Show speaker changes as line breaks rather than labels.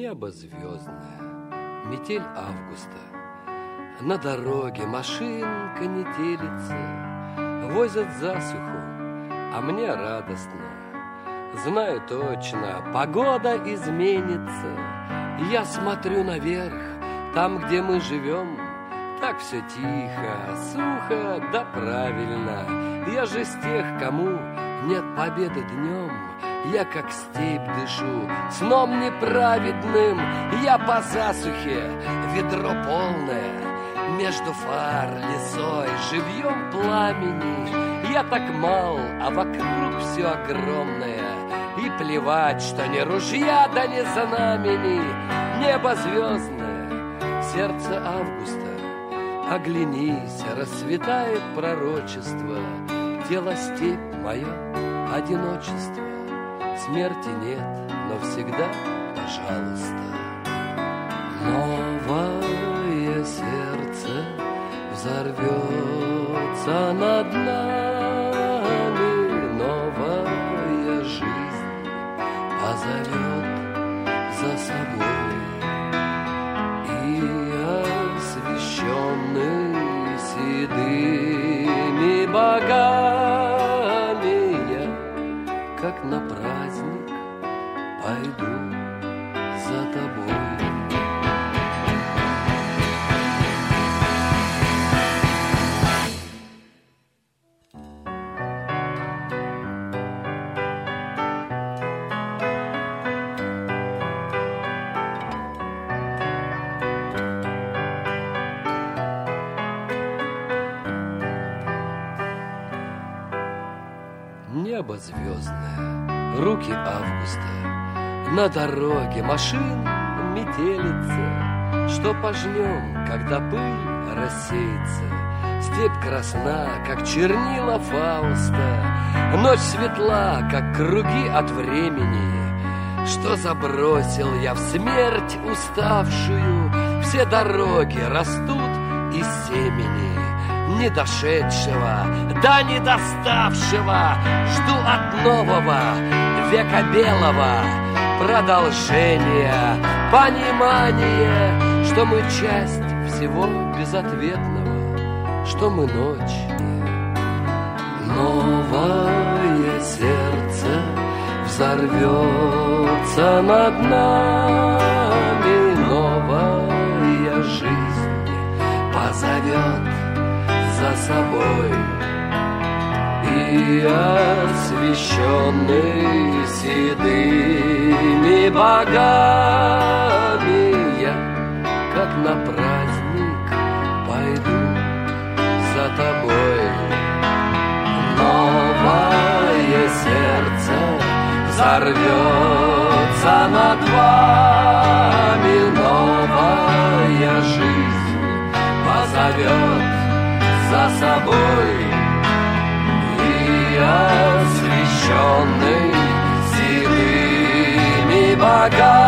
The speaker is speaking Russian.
Небо звездное, метель августа. На дороге машинка не телится, возят засуху, а мне радостно. Знаю точно, погода изменится. Я смотрю наверх, там, где мы живем, так все тихо, сухо, да правильно. Я же с тех, кому нет победы днем. Я как степь дышу, сном неправедным. Я по засухе, ведро полное, между фар, лесой, живьем пламени. Я так мал, а вокруг все огромное. И плевать, что ни ружья, да ни знамени. Небо звездное, сердце августа. Оглянись, расцветает пророчество. Тело степь мое, одиночество. Смерти нет, но всегда, пожалуйста. Новое сердце взорвется над нами. Новая жизнь позовет за собой. И освещенный седыми богами я, как на праздник, пойду за тобой. Небо звездное, руки августа. На дороге машин метелица. Что пожнем, когда пыль рассеется? Степь красна, как чернила Фауста. Ночь светла, как круги от времени. Что забросил я в смерть уставшую? Все дороги растут из семени. Не дошедшего, да не доставшего. Жду от нового века белого продолжения, понимания, что мы часть всего безответного, что мы ночь. Новое сердце взорвется над нами. Новая жизнь позовет за собой. И освещенный седыми богами я, как на праздник, пойду за тобой. Новое сердце взорвется над вами. Новая жизнь позовет за собой. И освещенный седыми богами